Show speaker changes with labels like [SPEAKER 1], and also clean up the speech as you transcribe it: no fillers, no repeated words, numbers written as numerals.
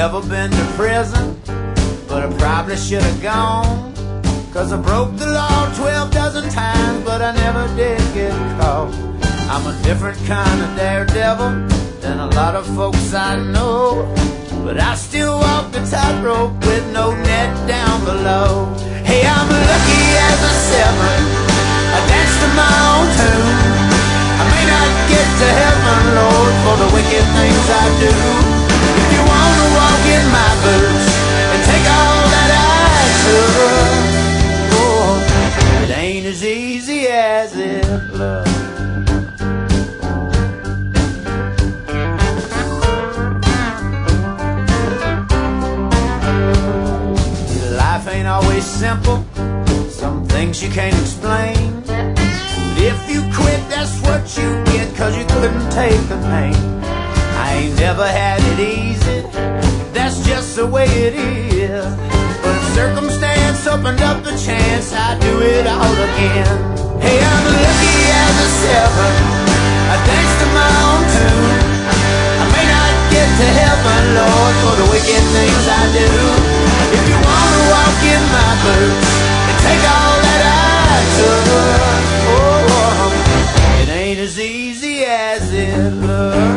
[SPEAKER 1] never been to prison, but I probably should have gone. 'Cause I broke the law 12 dozen times, but I never did get caught. I'm a different kind of daredevil than a lot of folks I know, but I still walk the tightrope with no net down below. Hey, I'm lucky as a seven, I dance to my own tune. I may not get to heaven, Lord, for the wicked things I do. If you wanna walk in my boots and take all that I took, oh, it ain't as easy as it looks. Life ain't always simple, some things you can't explain. But if you quit, that's what you get, 'cause you couldn't take the pain. I ain't never had it easy, that's just the way it is. But if circumstance opened up the chance, I'd do it all again. Hey, I'm lucky as a seven, I dance to my own tune. I may not get to heaven, Lord, for the wicked things I do. If you wanna walk in my boots and take all that I took, oh, it ain't as easy as it looks.